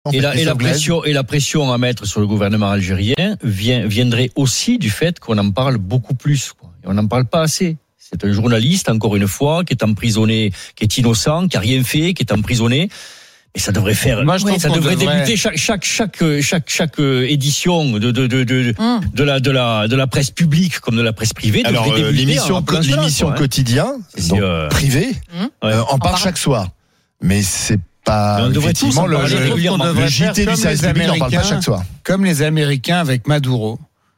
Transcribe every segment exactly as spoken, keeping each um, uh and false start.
Et la, et la pression et la pression à mettre sur le gouvernement algérien vient, viendrait aussi du fait qu'on en parle beaucoup plus, quoi. Et on n'en parle pas assez. C'est un journaliste, encore une fois, qui est emprisonné, qui est innocent, qui a rien fait, qui est emprisonné. Et ça devrait faire, Moi, je ça devrait, devrait débuter chaque chaque chaque chaque chaque édition de de de de, mmh. de la de la de la presse publique comme de la presse privée. Alors euh, l'émission en, en l'émission cela, quotidien, donc euh, privée, mmh. euh, en parle chaque soir. Mais c'est pas effectivement le, le, le J T du service public n'en parle pas chaque soir. Comme les Américains avec Maduro.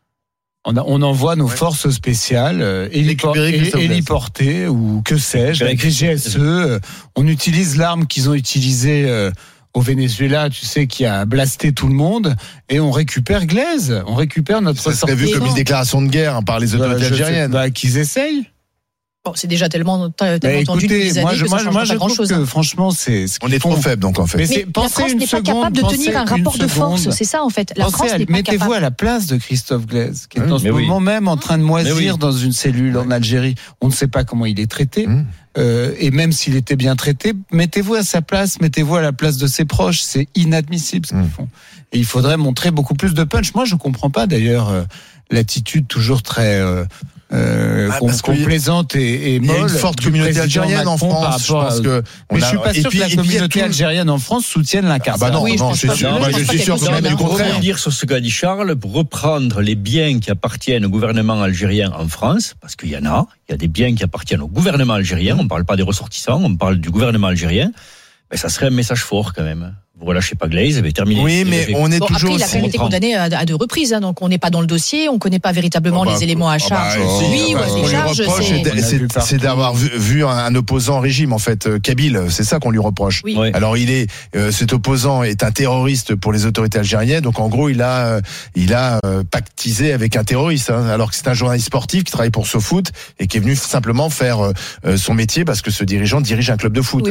On, a, on envoie nos ouais. forces spéciales, euh, hélipor- héliportées ou que sais-je, avec les G S E. On utilise l'arme qu'ils ont utilisée euh, au Venezuela, tu sais, qui a blasté tout le monde, et on récupère Glaise. On récupère notre ça serait vu comme une déclaration de guerre hein, par les autorités bah, algériennes. Bah, qu'ils essayent. Bon, c'est déjà tellement, tellement bah, entendu écoutez, depuis des moi, années je, que ça moi, change moi, pas je grand-chose. Que, franchement, c'est ce on est trop faible donc en fait. Mais, Mais la France n'est pas capable de tenir un rapport de force, c'est ça en fait. La France n'est pas mettez-vous capable. à la place de Christophe Glaise, qui est en ce oui. moment même en train de moisir oui. dans une cellule en Algérie. On ne sait pas comment il est traité. Mmh. Euh, et même s'il était bien traité, mettez-vous à sa place, mettez-vous à la place de ses proches. C'est inadmissible ce qu'ils mmh. font. Et il faudrait montrer beaucoup plus de punch. Moi, je comprends pas d'ailleurs euh, l'attitude toujours très euh, Euh, ah, qu'on, qu'on plaisante et, et molle. Il y a une forte communauté algérienne en France. Je pense que mais je suis pas sûr puis, que la communauté tout... algérienne en France soutienne l'incarcération. Ah bah non, oui, non, je, c'est sûr. Moi, je suis sûr que même du contraire. Pour dire sur ce qu'a dit Charles, pour reprendre les biens qui appartiennent au gouvernement algérien en France, parce qu'il y en a, il y a des biens qui appartiennent au gouvernement algérien. On ne parle pas des ressortissants, on parle du gouvernement algérien. Mais ça serait un message fort quand même. Vous relâchez pas Glaise, mais terminé. Oui, mais on est bon, toujours. Après, il a quand même été condamné à, à deux reprises, hein, donc on n'est pas dans le dossier, on connaît pas véritablement oh bah, les éléments à charge. Oh bah, oui, oh, ouais, les charges, c'est, c'est, c'est, c'est d'avoir vu, vu un, un opposant au régime, en fait, Kabyle. C'est ça qu'on lui reproche. Oui. Alors, il est, euh, cet opposant est un terroriste pour les autorités algériennes, donc en gros, il a, euh, il a euh, pactisé avec un terroriste, hein, alors que c'est un journaliste sportif qui travaille pour SoFoot et qui est venu simplement faire euh, son métier parce que ce dirigeant dirige un club de foot. Oui.